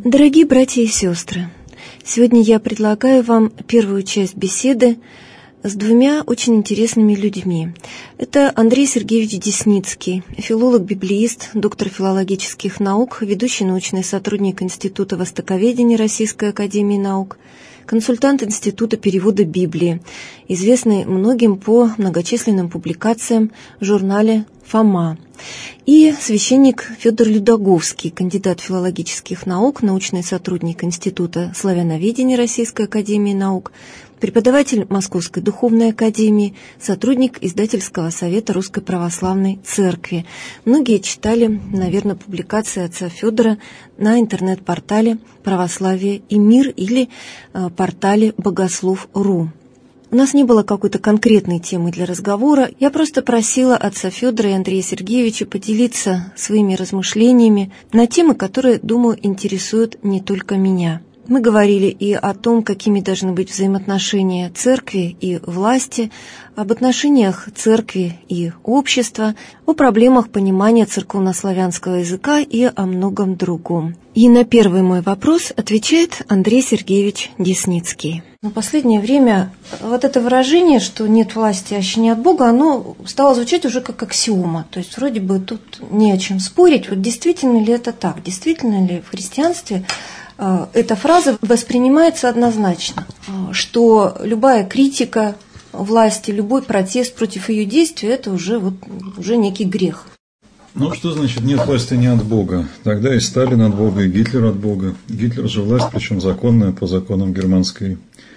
Дорогие братья и сестры, сегодня я предлагаю вам первую часть беседы с двумя очень интересными людьми. Это Андрей Сергеевич Десницкий, филолог-библеист, доктор филологических наук, ведущий научный сотрудник Института востоковедения Российской академии наук, консультант Института перевода Библии, известный многим по многочисленным публикациям в журнале «Фома», и священник Федор Людоговский, кандидат филологических наук, научный сотрудник Института славяноведения Российской академии наук, преподаватель Московской духовной академии, сотрудник издательского совета Русской православной церкви. Многие читали, наверное, публикации отца Федора на интернет-портале «Православие и мир» или портале «Богослов.ру». У нас не было какой-то конкретной темы для разговора. Я просто просила отца Федора и Андрея Сергеевича поделиться своими размышлениями на темы, которые, думаю, интересуют не только меня. Мы говорили и о том, какими должны быть взаимоотношения церкви и власти, об отношениях церкви и общества, о проблемах понимания церковнославянского языка и о многом другом. И на первый мой вопрос отвечает Андрей Сергеевич Десницкий. В последнее время вот это выражение, что нет власти, аще не от Бога, оно стало звучать уже как аксиома. То есть вроде бы тут не о чем спорить. Вот действительно ли это так? Действительно ли в христианстве эта фраза воспринимается однозначно, что любая критика власти, любой протест против ее действий – это уже некий грех? Ну, что значит «нет власти не от Бога»? Тогда и Сталин от Бога, и Гитлер от Бога. Гитлер же власть, причем законная, по законам германской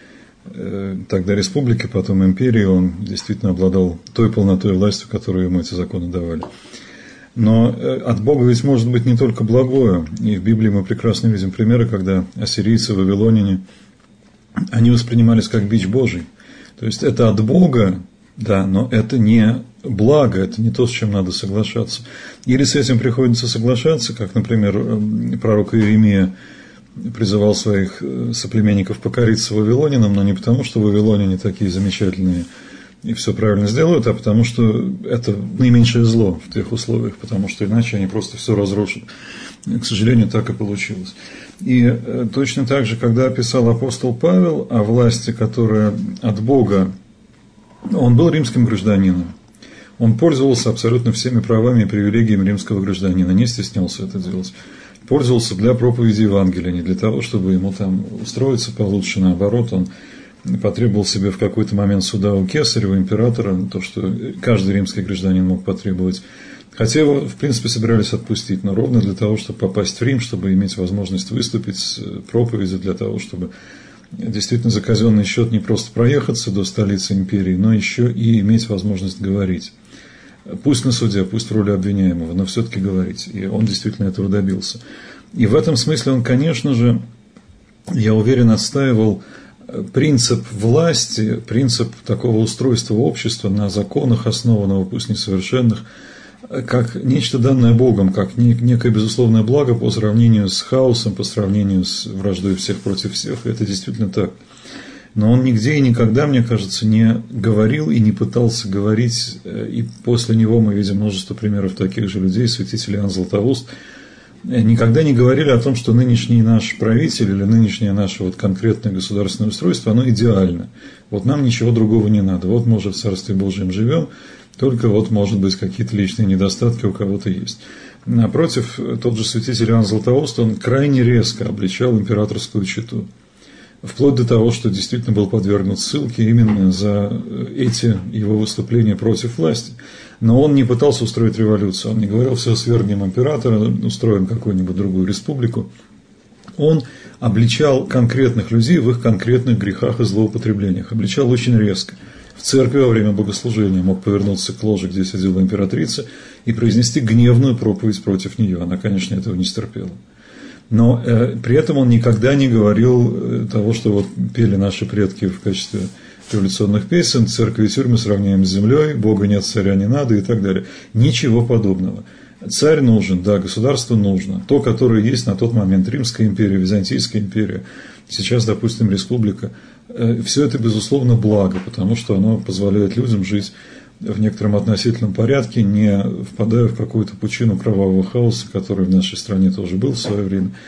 тогда республики, потом империи. Он действительно обладал той полнотой власти, которую ему эти законы давали. Но от Бога ведь может быть не только благое. И в Библии мы прекрасно видим примеры, когда ассирийцы, вавилоняне, они воспринимались как бич Божий. То есть это от Бога, да, но это не благо, это не то, с чем надо соглашаться. Или с этим приходится соглашаться, как, например, пророк Иеремия призывал своих соплеменников покориться вавилонянам, но не потому, что вавилоняне такие замечательные и все правильно сделают, а потому что это наименьшее зло в тех условиях, потому что иначе они просто все разрушат. К сожалению, так и получилось. И точно так же, когда писал апостол Павел о власти, которая от Бога, он был римским гражданином. Он пользовался абсолютно всеми правами и привилегиями римского гражданина, не стеснялся это делать. Пользовался для проповеди Евангелия, не для того, чтобы ему там устроиться получше, наоборот, он потребовал себе в какой-то момент суда у кесаря, у императора, то, что каждый римский гражданин мог потребовать. Хотя его, в принципе, собирались отпустить, но ровно для того, чтобы попасть в Рим, чтобы иметь возможность выступить с проповедью, для того, чтобы действительно за казенный счет не просто проехаться до столицы империи, но еще и иметь возможность говорить. Пусть на суде, пусть в роли обвиняемого, но все-таки говорить. И он действительно этого добился. И в этом смысле он, конечно же, я уверен, отстаивал принцип власти, принцип такого устройства общества на законах основанного, пусть несовершенных, как нечто данное Богом, как некое безусловное благо по сравнению с хаосом, по сравнению с враждой всех против всех. Это действительно так. Но он нигде и никогда, мне кажется, не говорил и не пытался говорить, и после него мы видим множество примеров таких же людей, святитель Иоанн Златоуст, никогда не говорили о том, что нынешний наш правитель или нынешнее наше конкретное государственное устройство, оно идеально. Вот нам ничего другого не надо. Вот мы уже в Царстве Божьем живем, только может быть, какие-то личные недостатки у кого-то есть. Напротив, тот же святитель Иоанн Златоуст, он крайне резко обличал императорскую чету. Вплоть до того, что действительно был подвергнут ссылке именно за эти его выступления против власти. Но он не пытался устроить революцию, он не говорил: все свергнем императора, устроим какую-нибудь другую республику. Он обличал конкретных людей в их конкретных грехах и злоупотреблениях, обличал очень резко. В церкви во время богослужения мог повернуться к ложе, где сидела императрица, и произнести гневную проповедь против нее. Она, конечно, этого не стерпела. Но при этом он никогда не говорил того, что пели наши предки в качестве революционных песен: церковь и тюрьмы сравняем с землей, Бога нет, царя не надо и так далее. Ничего подобного. Царь нужен, да, государство нужно. То, которое есть на тот момент: Римская империя, Византийская империя, сейчас, допустим, республика. Все это, безусловно, благо, потому что оно позволяет людям жить в некотором относительном порядке, не впадая в какую-то пучину кровавого хаоса, который в нашей стране тоже был в свое время.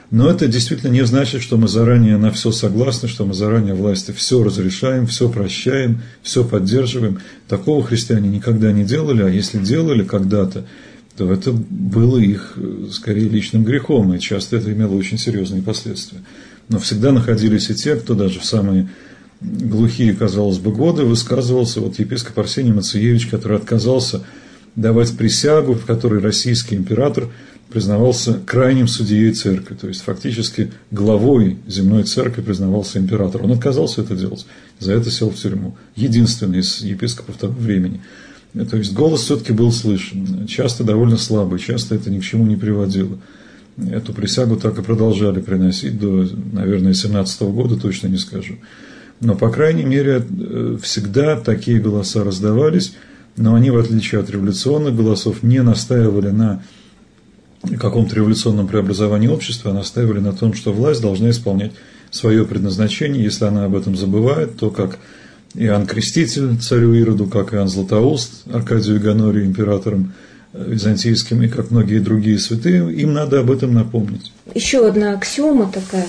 Но это действительно не значит, что мы заранее на все согласны, что мы заранее власти все разрешаем, все прощаем, все поддерживаем. Такого христиане никогда не делали, а если делали когда-то, то это было их, скорее, личным грехом, и часто это имело очень серьезные последствия. Но всегда находились и те, кто даже в самые глухие, казалось бы, годы высказывался. Вот епископ Арсений Мациевич, который отказался давать присягу, в которой российский император признавался крайним судьей церкви, то есть фактически главой земной церкви признавался император. Он отказался это делать, за это сел в тюрьму. Единственный из епископов того времени. То есть голос все-таки был слышен, часто довольно слабый, часто это ни к чему не приводило. Эту присягу так и продолжали приносить до, наверное, 17 года, точно не скажу. Но, по крайней мере, всегда такие голоса раздавались, но они, в отличие от революционных голосов, не настаивали на каком-то революционном преобразовании общества, а настаивали на том, что власть должна исполнять свое предназначение. Если она об этом забывает, то как Иоанн Креститель царю Ироду, как Иоанн Златоуст Аркадию Гонорию императором византийским, и как многие другие святые, им надо об этом напомнить. Еще одна аксиома такая,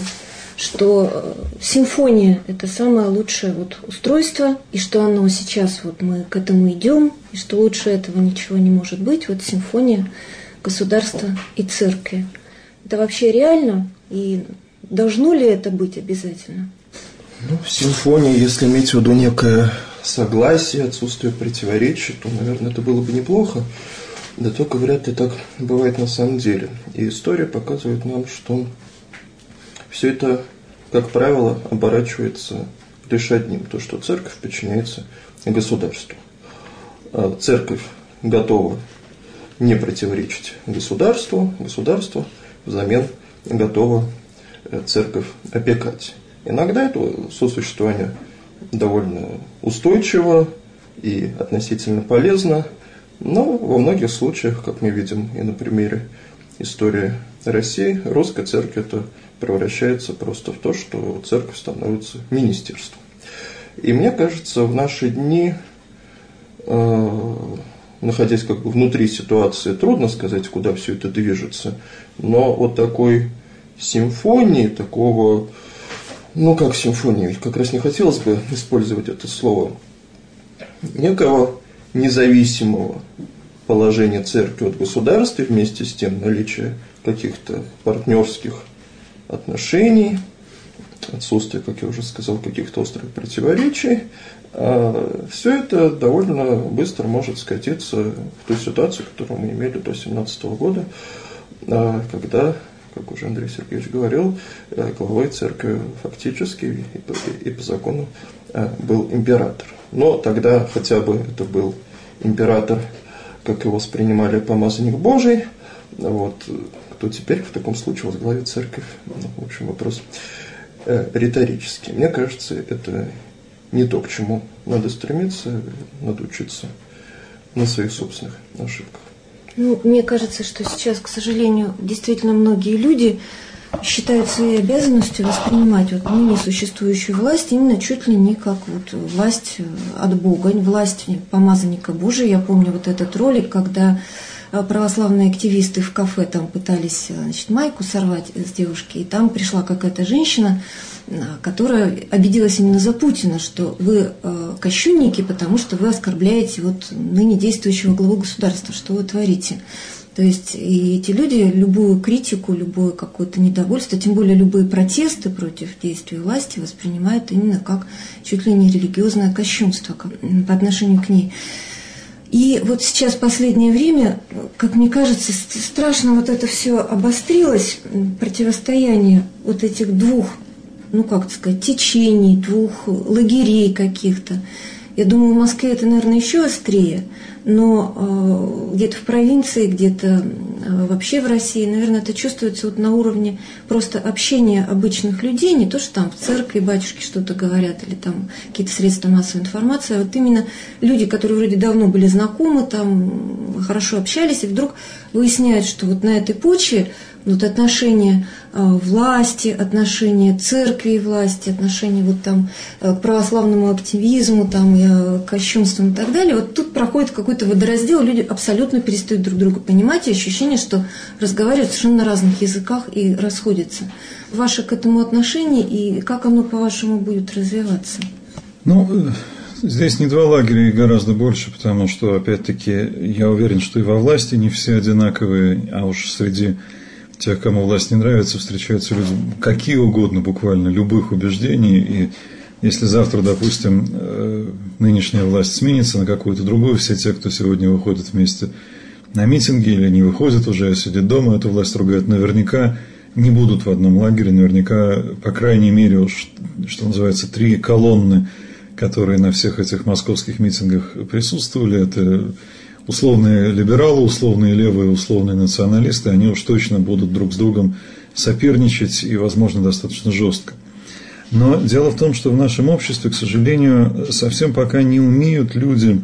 что симфония – это самое лучшее устройство, и что оно сейчас мы к этому идем, и что лучше этого ничего не может быть. Вот симфония государства и церкви. Это вообще реально? И должно ли это быть обязательно? Симфония, если иметь в виду некое согласие, отсутствие противоречий, то, наверное, это было бы неплохо. Да только вряд ли так бывает на самом деле. И история показывает нам, что все это, как правило, оборачивается лишь одним, то, что церковь подчиняется государству. Церковь готова не противоречить государству, государство взамен готово церковь опекать. Иногда это сосуществование довольно устойчиво и относительно полезно, но во многих случаях, как мы видим и на примере истории России, русская церковь это превращается просто в то, что церковь становится министерством. И мне кажется, в наши дни, находясь внутри ситуации, трудно сказать, куда все это движется, но вот такой симфонии, такого, как симфонии, как раз не хотелось бы использовать это слово, некого независимого положения церкви от государства, и вместе с тем наличие каких-то партнерских отношений, отсутствие, как я уже сказал, каких-то острых противоречий, все это довольно быстро может скатиться в ту ситуацию, которую мы имели до 2017 года, когда, как уже Андрей Сергеевич говорил, главой церкви фактически и по закону был император. Но тогда хотя бы это был император, как его воспринимали, помазанник Божий. Кто теперь в таком случае возглавит церковь? В общем, вопрос риторический. Мне кажется, это не то, к чему надо стремиться, надо учиться на своих собственных ошибках. Мне кажется, что сейчас, к сожалению, действительно многие люди считают своей обязанностью воспринимать ныне существующую власть именно чуть ли не как власть от Бога, власть помазанника Божия. Я помню этот ролик, когда православные активисты в кафе там пытались майку сорвать с девушки, и там пришла какая-то женщина, которая обиделась именно за Путина, что вы кощунники, потому что вы оскорбляете ныне действующего главу государства, что вы творите. То есть и эти люди любую критику, любое какое-то недовольство, тем более любые протесты против действий власти воспринимают именно как чуть ли не религиозное кощунство по отношению к ней. И сейчас в последнее время, как мне кажется, страшно это все обострилось, противостояние этих двух, течений, двух лагерей каких-то. Я думаю, в Москве это, наверное, еще острее, но где-то в провинции, где-то вообще в России, наверное, это чувствуется на уровне просто общения обычных людей, не то, что там в церкви батюшки что-то говорят или там какие-то средства массовой информации, а именно люди, которые вроде давно были знакомы, там хорошо общались, и вдруг выясняют, что на этой почве Вот отношение власти, отношение церкви и власти, отношение вот там к православному активизму, там, и кощунствам и так далее. Вот тут проходит какой-то водораздел, люди абсолютно перестают друг друга понимать, и ощущение, что разговаривают совершенно на разных языках и расходятся. Ваше к этому отношение и как оно, по-вашему, будет развиваться? Ну, здесь не два лагеря, и гораздо больше, потому что, опять-таки, я уверен, что и во власти не все одинаковые, а уж среди тех, кому власть не нравится, встречаются люди какие угодно, буквально, любых убеждений, и если завтра, допустим, нынешняя власть сменится на какую-то другую, все те, кто сегодня выходит вместе на митинги или не выходят уже, а сидят дома, эту власть ругают, наверняка не будут в одном лагере, наверняка, по крайней мере, уж, что называется, 3 колонны, которые на всех этих московских митингах присутствовали, это условные либералы, условные левые, условные националисты, они уж точно будут друг с другом соперничать и, возможно, достаточно жестко. Но дело в том, что в нашем обществе, к сожалению, совсем пока не умеют люди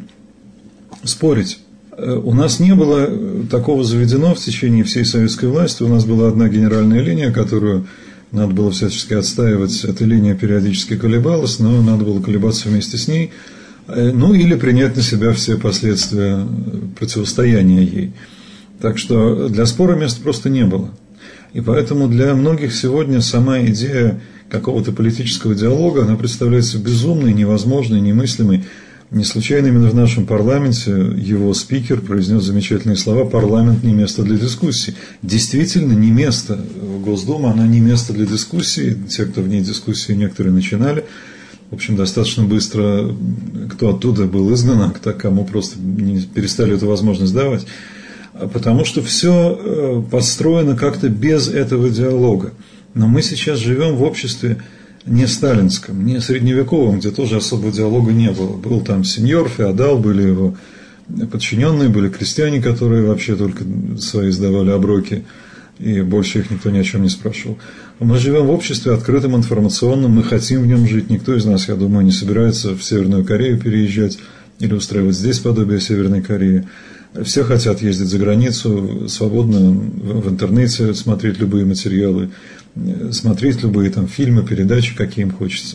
спорить. У нас не было такого заведено в течение всей советской власти. У нас была одна генеральная линия, которую надо было всячески отстаивать. Эта линия периодически колебалась, но надо было колебаться вместе с ней. Ну, или принять на себя все последствия противостояния ей. Так что для спора места просто не было. И поэтому для многих сегодня сама идея какого-то политического диалога, она представляется безумной, невозможной, немыслимой. Не случайно именно в нашем парламенте его спикер произнес замечательные слова: «Парламент не место для дискуссий». Действительно, не место. Госдума, она не место для дискуссий. Те, кто в ней дискуссии некоторые начинали, в общем, достаточно быстро, кто оттуда был изгнан, а кому просто перестали эту возможность давать. Потому что все построено как-то без этого диалога. Но мы сейчас живем в обществе не сталинском, не средневековом, где тоже особого диалога не было. Был там сеньор, феодал, были его подчиненные, были крестьяне, которые вообще только свои сдавали оброки, и больше их никто ни о чем не спрашивал. Мы живем в обществе открытом, информационном, мы хотим в нем жить. Никто из нас, я думаю, не собирается в Северную Корею переезжать или устраивать здесь подобие Северной Кореи. Все хотят ездить за границу, свободно в интернете смотреть любые материалы, смотреть любые там фильмы, передачи, какие им хочется.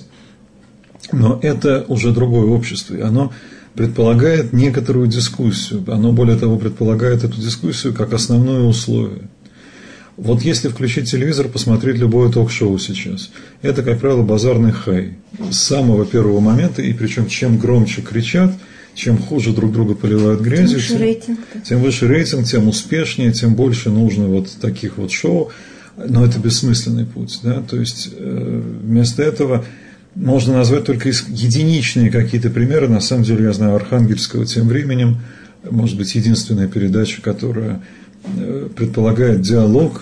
Но это уже другое общество, и оно предполагает некоторую дискуссию. Оно, более того, предполагает эту дискуссию как основное условие. Вот если включить телевизор, посмотреть любое ток-шоу сейчас, это, как правило, базарный хай. С самого первого момента, и причем чем громче кричат, чем хуже друг друга поливают грязью, тем выше рейтинг, тем успешнее, тем больше нужно вот таких вот шоу. Но это бессмысленный путь. Да? То есть вместо этого можно назвать только единичные какие-то примеры. На самом деле, я знаю Архангельского тем временем, может быть, единственная передача, которая предполагает диалог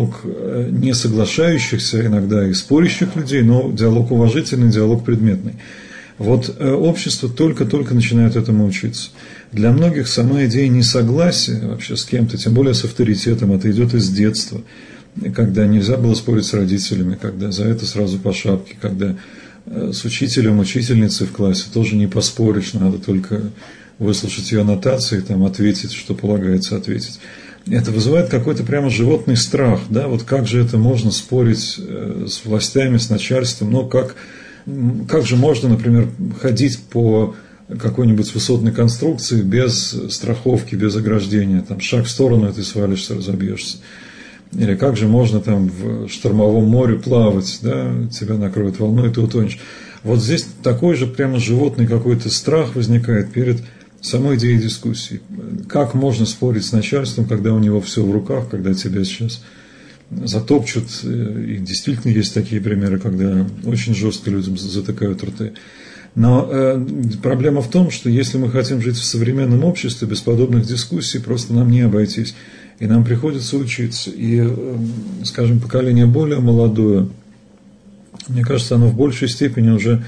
не соглашающихся иногда и спорящих людей, но диалог уважительный, диалог предметный. Вот общество только-только начинает этому учиться. Для многих сама идея несогласия вообще с кем-то, тем более с авторитетом, это идет из детства, когда нельзя было спорить с родителями, когда за это сразу по шапке, когда с учителем, учительницей в классе тоже не поспоришь, надо только выслушать ее нотации, там, ответить, что полагается ответить. Это вызывает какой-то прямо животный страх, да, вот как же это можно спорить с властями, с начальством, но как же можно, например, ходить по какой-нибудь высотной конструкции без страховки, без ограждения, там, шаг в сторону, и ты свалишься, разобьешься. Или как же можно там в штормовом море плавать, да, тебя накроет волной, и ты утонешь. Вот здесь такой же прямо животный какой-то страх возникает перед самой идеей дискуссии. Как можно спорить с начальством, когда у него все в руках, когда тебя сейчас затопчут, и действительно есть такие примеры, когда очень жестко людям затыкают рты. Но проблема в том, что если мы хотим жить в современном обществе, без подобных дискуссий просто нам не обойтись. И нам приходится учиться. И, скажем, поколение более молодое, мне кажется, оно в большей степени уже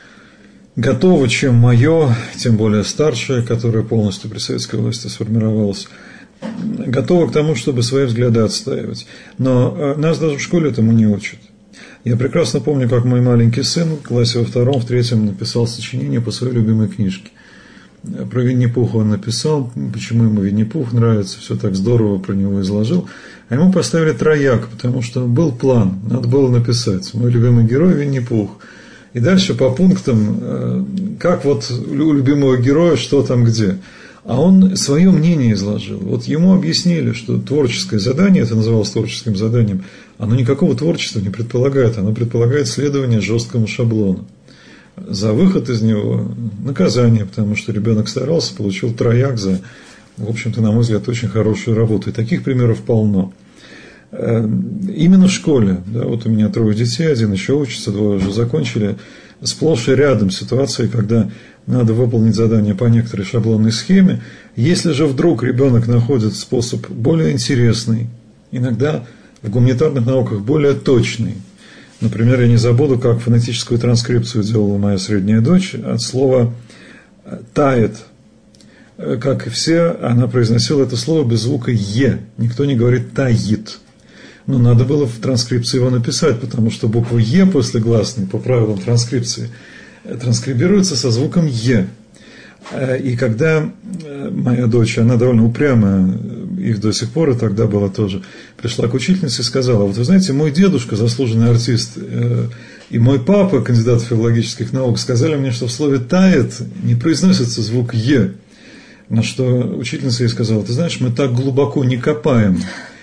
готово, чем мое, тем более старшее, которое полностью при советской власти сформировалось, готово к тому, чтобы свои взгляды отстаивать. Но нас даже в школе этому не учат. Я прекрасно помню, как мой маленький сын в классе во 2-м, в 3-м написал сочинение по своей любимой книжке. Про Винни-Пуха он написал, почему ему Винни-Пух нравится, все так здорово про него изложил. А ему поставили трояк, потому что был план, надо было написать. Мой любимый герой Винни-Пух. И дальше по пунктам, как вот у любимого героя, что там где. А он свое мнение изложил. Вот ему объяснили, что творческое задание, это называлось творческим заданием, оно никакого творчества не предполагает, оно предполагает следование жесткому шаблону. За выход из него наказание, потому что ребенок старался, получил трояк за, в общем-то, на мой взгляд, очень хорошую работу. И таких примеров полно. Именно в школе, да, вот у меня 3 детей, 1 еще учится, 2 уже закончили, сплошь и рядом ситуации, когда надо выполнить задание по некоторой шаблонной схеме. Если же вдруг ребенок находит способ более интересный, иногда в гуманитарных науках более точный. Например, я не забуду, как фонетическую транскрипцию делала моя средняя дочь от слова «тает». Как и все, она произносила это слово без звука «е». Никто не говорит «таит». Но надо было в транскрипции его написать, потому что буква «е» после гласной, по правилам транскрипции, транскрибируется со звуком «е». И когда моя дочь, она довольно упрямая, и до сих пор, и тогда была тоже, пришла к учительнице и сказала: вот вы знаете, мой дедушка, заслуженный артист, и мой папа, кандидат филологических наук, сказали мне, что в слове «тает» не произносится звук «е». На что учительница ей сказала: ты знаешь, мы так глубоко не копаем.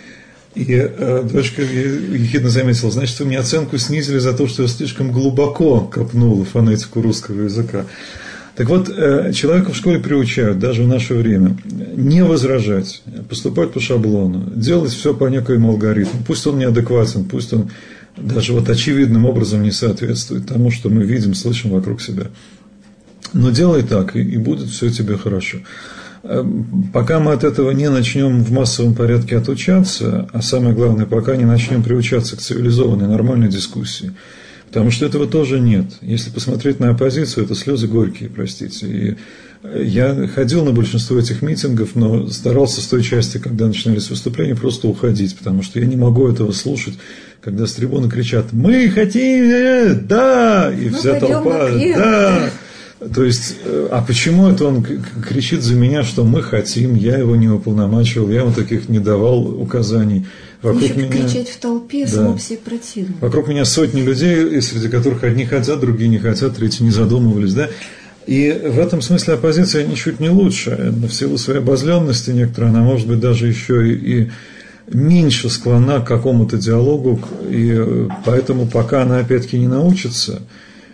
И дочка ехидно заметила: значит, вы мне оценку снизили за то, что я слишком глубоко копнула фонетику русского языка. Так вот, человека в школе приучают, даже в наше время, не возражать, поступать по шаблону, делать все по некоему алгоритму. Пусть он неадекватен, пусть он даже вот очевидным образом не соответствует тому, что мы видим, слышим вокруг себя. Но делай так, и будет все тебе хорошо. Пока мы от этого не начнем в массовом порядке отучаться, а самое главное, пока не начнем приучаться к цивилизованной, нормальной дискуссии, потому что этого тоже нет. Если посмотреть на оппозицию, это слезы горькие, простите. И я ходил на большинство этих митингов, но старался с той части, когда начинались выступления, просто уходить, потому что я не могу этого слушать, когда с трибуны кричат: «Мы хотим, да!» И вся толпа «да!» То есть, а почему это он кричит за меня, что мы хотим, я его не уполномачивал, я ему таких не давал указаний. Вокруг меня кричать в толпе, да, само по себе противно. Вокруг меня сотни людей, среди которых одни хотят, другие не хотят, третьи не задумывались, да. И в этом смысле оппозиция ничуть не лучше. В силу своей обозленности некоторой, она может быть даже еще и меньше склонна к какому-то диалогу, и поэтому пока она опять-таки не научится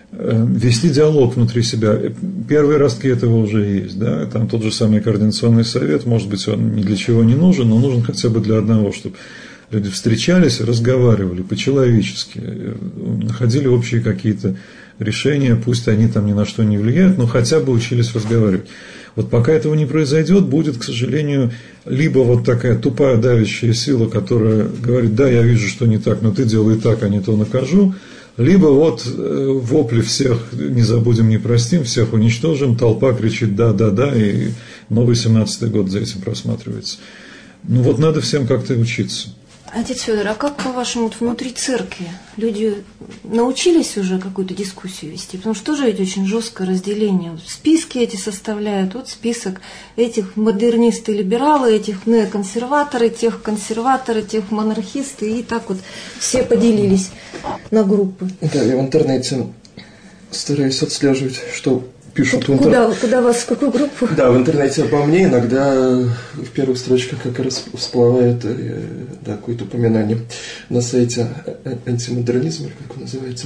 вести диалог внутри себя. Первые ростки этого уже есть, да? Там тот же самый координационный совет, может быть, он ни для чего не нужен, но нужен хотя бы для одного, чтобы люди встречались, разговаривали по-человечески, находили общие какие-то решения, пусть они там ни на что не влияют, но хотя бы учились разговаривать. Вот пока этого не произойдет, будет, к сожалению, либо вот такая тупая давящая сила, которая говорит: да, я вижу, что не так, но ты делай так, а не то накажу. Либо вот вопли всех не забудем, не простим, всех уничтожим, толпа кричит «да, да, да», и новый 17-й год за этим просматривается. Ну вот надо всем как-то учиться. Отец Федор, а как, по-вашему, внутри церкви люди научились уже какую-то дискуссию вести? Потому что тоже ведь очень жесткое разделение. Списки эти составляют. Вот список этих модернисты-либералы, этих неоконсерваторы, тех консерваторы, тех монархисты. И так вот все поделились на группы. Да, я в интернете стараюсь отслеживать, что пишут Куда вас, в какую группу? Да, в интернете обо мне иногда в первых строчках как раз всплывает какое-то упоминание на сайте антимодернизма, как он называется.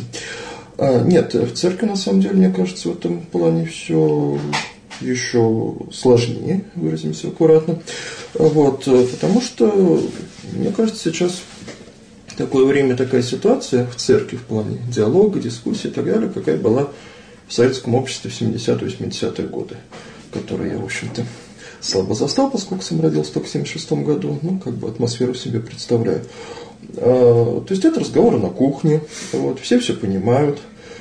Нет, в церкви, на самом деле, мне кажется, в этом плане все еще сложнее, выразимся аккуратно. Вот, потому что, мне кажется, сейчас такое время, такая ситуация в церкви в плане диалога, дискуссии и так далее, какая была в советском обществе в 70-80-е годы, которые я, в общем-то, слабо застал, поскольку сам родился только в 76 году, атмосферу себе представляю. То есть это разговоры на кухне, все понимают,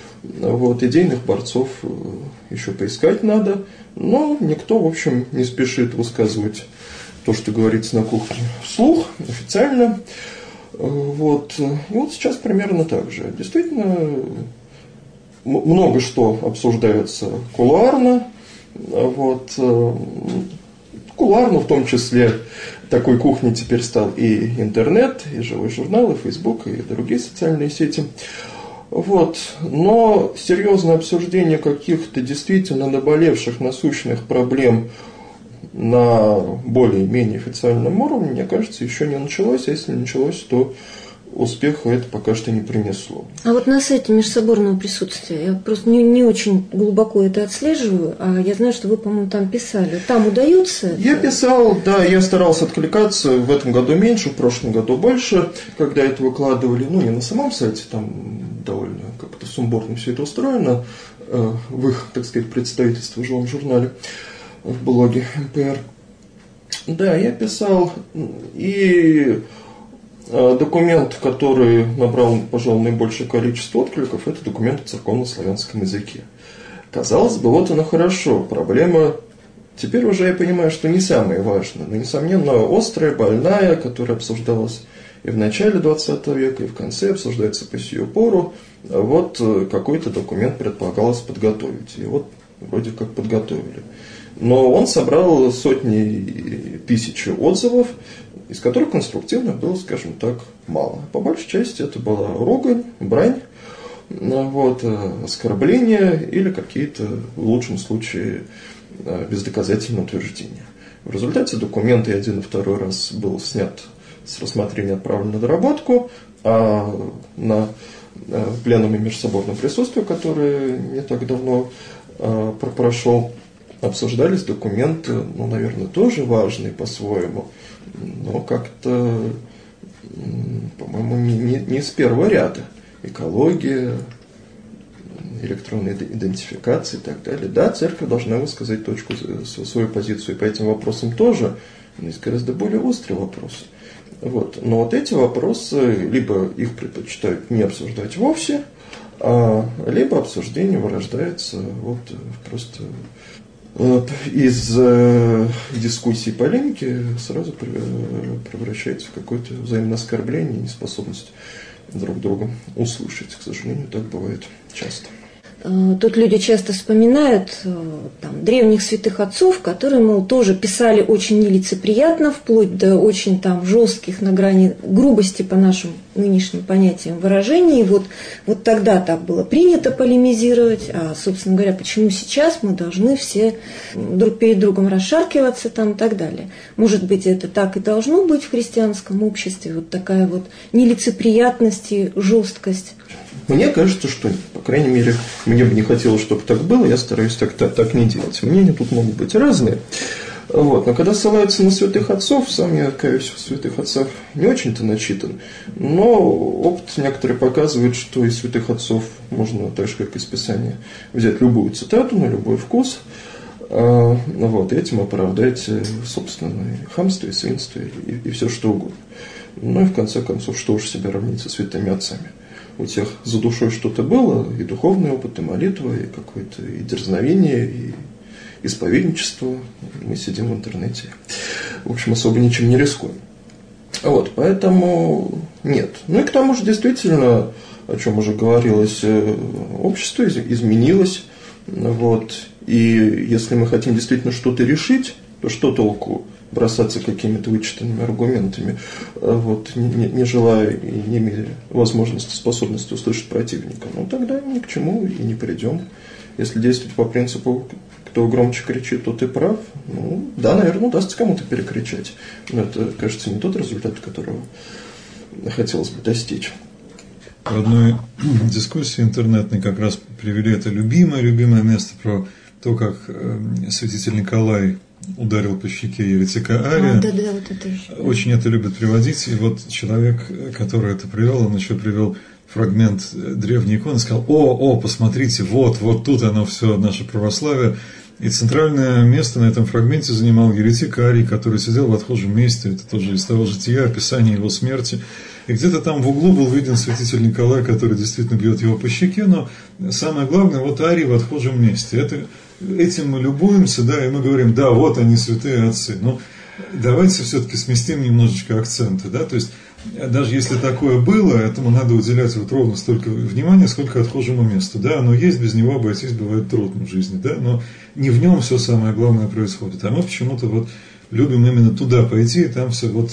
идейных борцов еще поискать надо, но никто, в общем, не спешит высказывать то, что говорится на кухне вслух, официально. И вот сейчас примерно так же. Действительно, много что обсуждается кулуарно, Вот. Кулуарно в том числе такой кухней теперь стал и интернет, и живой журнал, и Facebook, и другие социальные сети. Вот. Но серьезное обсуждение каких-то действительно наболевших насущных проблем на более-менее официальном уровне, мне кажется, еще не началось. А если началось, то успеха это пока что не принесло. А вот на сайте межсоборного присутствия, я просто не очень глубоко это отслеживаю, а я знаю, что вы, по-моему, там писали. Там удается? Я писал, да, я старался откликаться. В этом году меньше, в прошлом году больше. Когда это выкладывали, не на самом сайте, там довольно как-то сумбурно все это устроено, в их, так сказать, представительстве в живом журнале, в блоге МПР. Да, я писал, и документ, который набрал, пожалуй, наибольшее количество откликов, это документ о церковно-славянском языке. Казалось бы, вот оно хорошо, проблема, теперь уже я понимаю, что не самая важная, но, несомненно, острая, больная, которая обсуждалась и в начале 20 века, и в конце, обсуждается по сию пору. Вот какой-то документ предполагалось подготовить, и вот вроде как подготовили. Но он собрал сотни тысяч отзывов, из которых конструктивно было, скажем так, мало. По большей части это была ругань, брань, оскорбления или какие-то, в лучшем случае, бездоказательные утверждения. В результате документ и один, и второй раз был снят с рассмотрения, отправлен на доработку, а на пленуме межсоборного присутствия, который не так давно прошел, обсуждались документы, наверное, тоже важные по-своему, но как-то, по-моему, не с первого ряда. Экология, электронная идентификация и так далее. Да, церковь должна высказать свою позицию по этим вопросам тоже, но есть гораздо более острый вопрос. Но вот эти вопросы, либо их предпочитают не обсуждать вовсе, либо обсуждение вырождается просто из дискуссий, полемики сразу превращается в какое-то взаимное оскорбление и неспособность друг друга услышать. К сожалению, так бывает часто. Тут люди часто вспоминают древних святых отцов, которые, мол, тоже писали очень нелицеприятно, вплоть до очень жестких, на грани грубости по нашим нынешним понятиям выражений. Вот тогда так было принято полемизировать, а, собственно говоря, почему сейчас мы должны все друг перед другом расшаркиваться и так далее. Может быть, это так и должно быть в христианском обществе, такая нелицеприятность и жесткость. Мне кажется, что нет. По крайней мере, мне бы не хотелось, чтобы так было, я стараюсь так не делать. Мнения тут могут быть разные. Но когда ссылаются на святых отцов, сам я, каюсь, в святых отцах не очень-то начитан, но опыт некоторые показывает, что из святых отцов можно, так же, как из Писания, взять любую цитату на любой вкус, и этим оправдать собственное хамство и свинство и все что угодно. И в конце концов, что уж себя равнить со святыми отцами. У тех за душой что-то было, и духовный опыт, и молитва, и какое-то и дерзновение, и исповедничество. Мы сидим в интернете, в общем, особо ничем не рискуем. Поэтому нет. И к тому же, действительно, о чем уже говорилось, общество изменилось. И если мы хотим действительно что-то решить, то что толку бросаться какими-то вычитанными аргументами, не желая и не имея возможности, способности услышать противника. Тогда ни к чему и не придем. Если действовать по принципу, кто громче кричит, тот и прав, да, наверное, удастся кому-то перекричать. Но это, кажется, не тот результат, которого хотелось бы достичь. В одной дискуссии интернетной как раз привели это любимое место про то, как святитель Николай ударил по щеке еретика Ария. Очень это любят приводить. И человек, который это привел, он еще привел фрагмент древней иконы, сказал: посмотрите, вот тут оно все, наше православие. И центральное место на этом фрагменте занимал еретик Арий, который сидел в отхожем месте. Это тоже из того жития, описание его смерти. И где-то там в углу был виден святитель Николай, который действительно бьет его по щеке, но самое главное, Арий в отхожем месте. Этим мы любуемся, и мы говорим: да, вот они, святые отцы. Но давайте все-таки сместим немножечко акценты, то есть даже если такое было, этому надо уделять вот ровно столько внимания, сколько отхожему месту. Да, оно есть, без него обойтись бывает трудно в жизни, да, но не в нем все самое главное происходит. А мы почему-то вот любим именно туда пойти, и там все вот,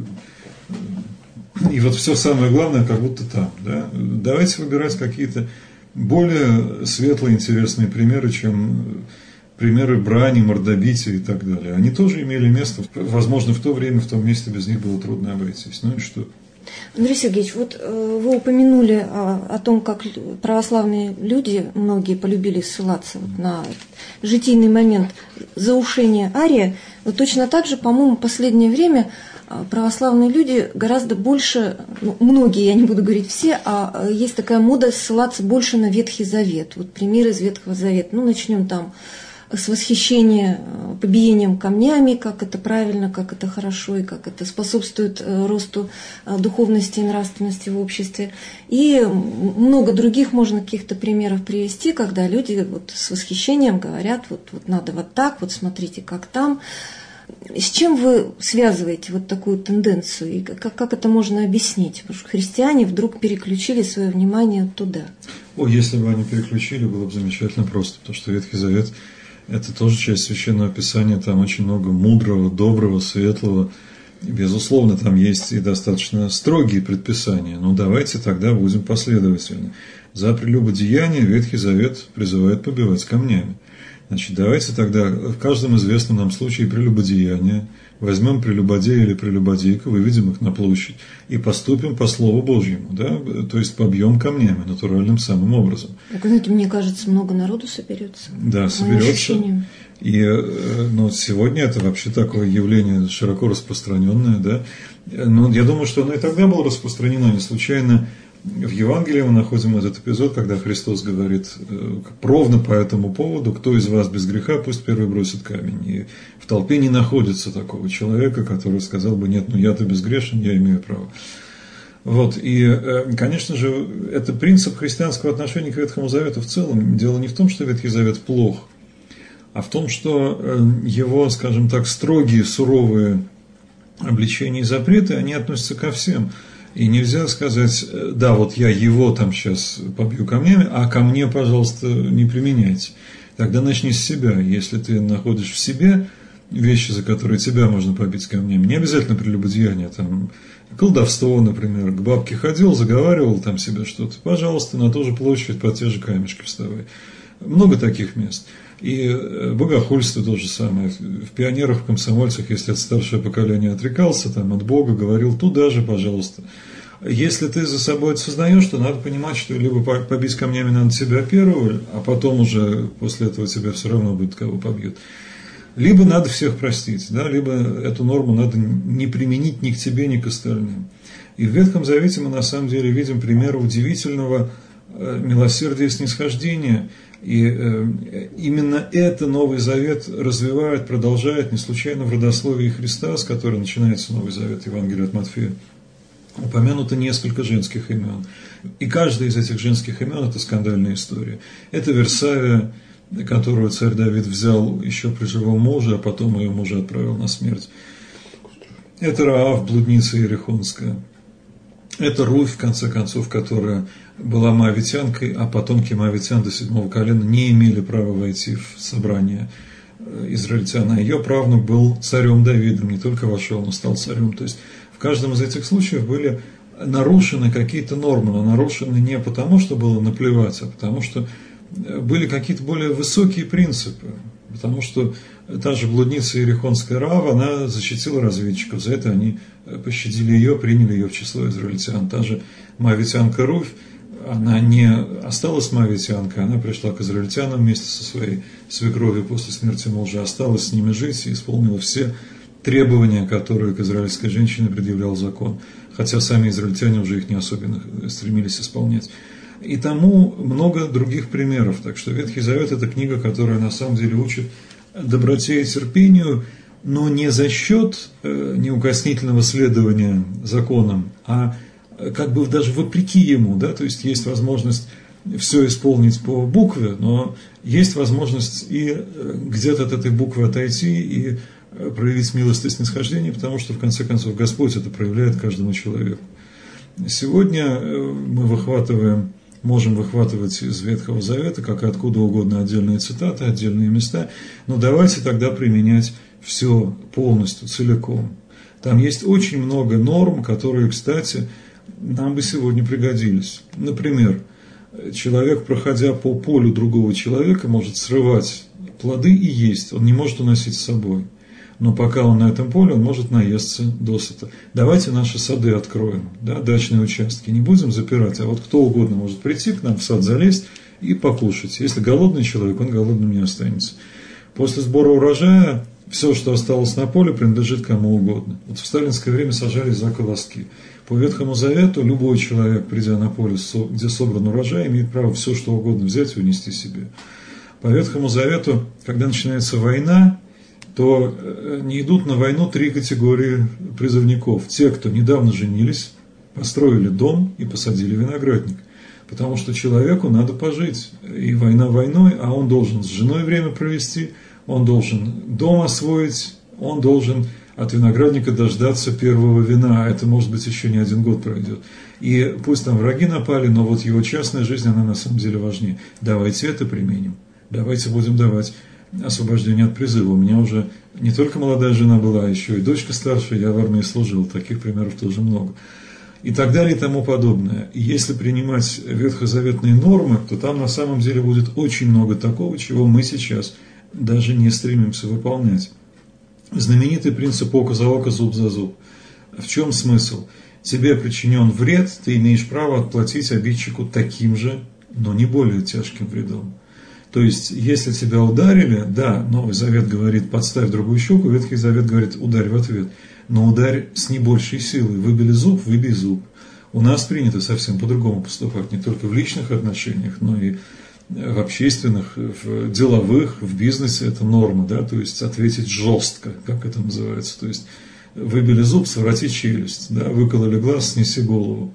и вот все самое главное как будто там. Да. Давайте выбирать какие-то более светлые, интересные примеры, чем примеры брани, мордобития и так далее. Они тоже имели место, возможно, в то время, в том месте без них было трудно обойтись. Ну и что? Андрей Сергеевич, вот вы упомянули о том, как православные люди, многие полюбили ссылаться на житийный момент заушения Ария. Но точно так же, по-моему, в последнее время православные люди гораздо больше, многие, я не буду говорить все, а есть такая мода ссылаться больше на Ветхий Завет. Вот примеры из Ветхого Завета. Начнем там с восхищения побиением камнями, как это правильно, как это хорошо и как это способствует росту духовности и нравственности в обществе. И много других можно каких-то примеров привести, когда люди вот с восхищением говорят, вот надо вот так, вот смотрите, как там. С чем вы связываете вот такую тенденцию и как это можно объяснить? Потому что христиане вдруг переключили свое внимание туда. Если бы они переключили, было бы замечательно просто, потому что Ветхий Завет – это тоже часть Священного Писания, там очень много мудрого, доброго, светлого. Безусловно, там есть и достаточно строгие предписания, но давайте тогда будем последовательны. За прелюбодеяние Ветхий Завет призывает побивать камнями. Значит, давайте тогда в каждом известном нам случае прелюбодеяния возьмем прелюбодея или прелюбодейку, выведем их на площадь и поступим по Слову Божьему, да? То есть побьем камнями натуральным самым образом. Знаете, мне кажется, много народу соберется. Да, соберется. И сегодня это вообще такое явление широко распространенное, да. Но я думаю, что оно и тогда было распространено, не случайно. В Евангелии мы находим этот эпизод, когда Христос говорит ровно по этому поводу: кто из вас без греха, пусть первый бросит камень. И в толпе не находится такого человека, который сказал бы: нет, я-то безгрешен, я имею право. Вот. И, конечно же, это принцип христианского отношения к Ветхому Завету в целом. Дело не в том, что Ветхий Завет плох, а в том, что его, скажем так, строгие, суровые обличения и запреты, они относятся ко всем. И нельзя сказать: да, вот я его там сейчас побью камнями, а ко мне, пожалуйста, не применяйте. Тогда начни с себя. Если ты находишь в себе вещи, за которые тебя можно побить камнями, не обязательно прелюбодеяние, там, колдовство, например, к бабке ходил, заговаривал там себе что-то, пожалуйста, на ту же площадь по те же камешки вставай. Много таких мест. И богохульство то же самое. В пионерах, в комсомольцах, если от старшего поколения отрекался там, от Бога, говорил: туда же, пожалуйста. Если ты за собой это сознаешь, то надо понимать, что либо побить камнями надо себя первого, а потом уже после этого тебя все равно будет кого побьют. Либо надо всех простить, да, либо эту норму надо не применить ни к тебе, ни к остальным. И в Ветхом Завете мы на самом деле видим пример удивительного милосердия и снисхождения. И именно это Новый Завет развивает, продолжает. Не случайно в родословии Христа, с которой начинается Новый Завет, Евангелие от Матфея, упомянуто несколько женских имен. И каждое из этих женских имен – это скандальная история. Это Версавия, которую царь Давид взял еще при живом муже, а потом ее мужа отправил на смерть. Это Раав, блудница иерихонская. Это Руфь, в конце концов, которая была моавитянкой, а потомки моавитян до 7 колена не имели права войти в собрание израильтян. А ее правнук был царем Давидом, не только вошел, но стал царем. То есть в каждом из этих случаев были нарушены какие-то нормы, но нарушены не потому, что было наплевать, а потому что были какие-то более высокие принципы. Потому что та же блудница иерихонская Раав, она защитила разведчиков, за это они пощадили ее, приняли ее в число израильтян. Та же моавитянка Руфь, она не осталась моавитянкой, она пришла к израильтянам вместе со своей свекровью после смерти мужа, осталась с ними жить и исполнила все требования, которые к израильской женщине предъявлял закон, хотя сами израильтяне уже их не особенно стремились исполнять. И тому много других примеров. Так что Ветхий Завет – это книга, которая на самом деле учит доброте и терпению, но не за счет неукоснительного следования законам, а как бы даже вопреки ему. Да? То есть есть возможность все исполнить по букве, но есть возможность и где-то от этой буквы отойти и проявить милость и снисхождение, потому что, в конце концов, Господь это проявляет каждому человеку. Сегодня мы можем выхватывать из Ветхого Завета, как и откуда угодно, отдельные цитаты, отдельные места, но давайте тогда применять все полностью, целиком. Там есть очень много норм, которые, кстати, нам бы сегодня пригодились. Например, человек, проходя по полю другого человека, может срывать плоды и есть, он не может уносить с собой. Но пока он на этом поле, он может наесться досыта. Давайте наши сады откроем, да, дачные участки, не будем запирать, а вот кто угодно может прийти к нам в сад, залезть и покушать. Если голодный человек, он голодным не останется. После сбора урожая все, что осталось на поле, принадлежит кому угодно. Вот в сталинское время сажали за колоски. По Ветхому Завету любой человек, придя на поле, где собран урожай, имеет право все, что угодно взять и унести себе. По Ветхому Завету, когда начинается война, то не идут на войну 3 категории призывников. Те, кто недавно женились, построили дом и посадили виноградник. Потому что человеку надо пожить. И война войной, а он должен с женой время провести, он должен дом освоить, он должен от виноградника дождаться первого вина, а это, может быть, еще не 1 год пройдет. И пусть там враги напали, но вот его частная жизнь, она на самом деле важнее. Давайте это применим. Давайте будем давать освобождение от призыва. У меня уже не только молодая жена была, а еще и дочка старшая, я в армии служил, таких примеров тоже много. И так далее и тому подобное. И если принимать ветхозаветные нормы, то там на самом деле будет очень много такого, чего мы сейчас даже не стремимся выполнять. Знаменитый принцип око за око, зуб за зуб. В чем смысл? Тебе причинен вред, ты имеешь право отплатить обидчику таким же, но не более тяжким вредом. То есть, если тебя ударили, да, Новый Завет говорит, подставь другую щеку, Ветхий Завет говорит, ударь в ответ. Но ударь с не большей силой. Выбили зуб, выбей зуб. У нас принято совсем по-другому поступать, не только в личных отношениях, но и в общественных, в деловых, в бизнесе это норма, да, то есть ответить жестко, как это называется. То есть, выбили зуб, соврати челюсть, да, выкололи глаз, снеси голову.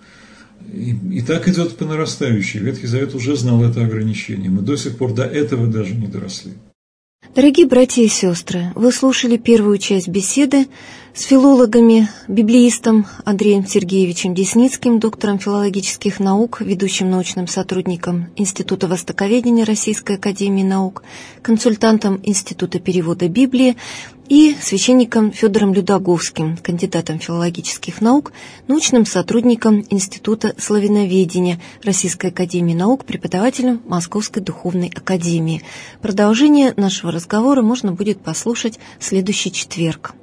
И так идет по нарастающей. Ветхий Завет уже знал это ограничение. Мы до сих пор до этого даже не доросли. Дорогие братья и сестры, вы слушали первую часть беседы с филологами, библеистом Андреем Сергеевичем Десницким, доктором филологических наук, ведущим научным сотрудником Института востоковедения Российской академии наук, консультантом Института перевода Библии и священником Федором Людоговским, кандидатом филологических наук, научным сотрудником Института славяноведения Российской академии наук, преподавателем Московской духовной академии. Продолжение нашего разговора можно будет послушать в следующий четверг.